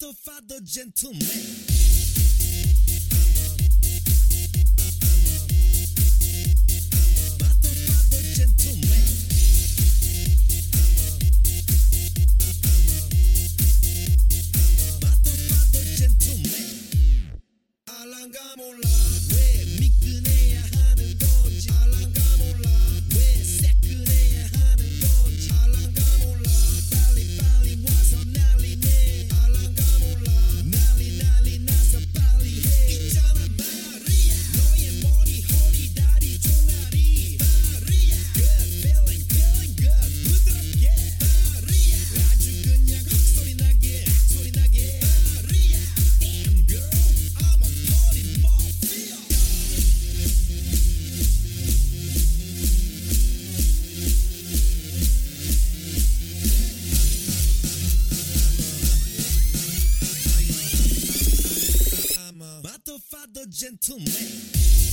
Motherfather gentleman. Motherfather gentleman. Motherfather gentleman. 알랑가 몰라 왜 미끈해야 하는 건지 알랑가 몰라 왜 새끈해야 하는 건지 알랑가 몰라 빨리 와서 난리내 알랑가 몰라 난리 나서 빨리 해 있잖아 마리아 너의 머리 허리 다리 종아리 마리아 Good feeling good 부드럽게 마리아 아주 그냥 헛소리 나게 마리아 Damn girl I'm a party mafia I'm a Motherfather gentleman.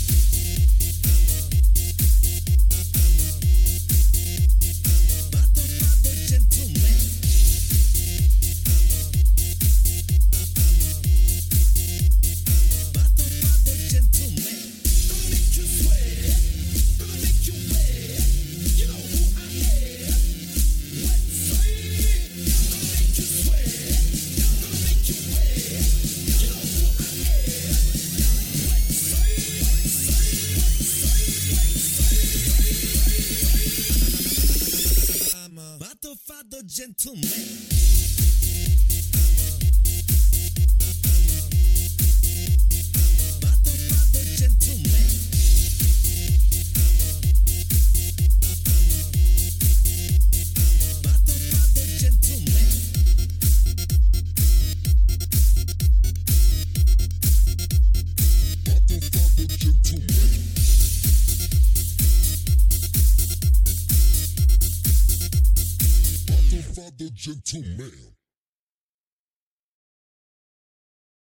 Motherfather gentleman. Motherfather gentleman. Gonna make you sweat, gonna make you wet. You know who I am. Let's say it. Gonna make you sweat, gonna make you wet. You know who I am. Let's say it. I'm a Motherfather gentleman. Motherfather gentleman. Motherfather gentleman. Motherfather gentleman. Motherfather gentleman.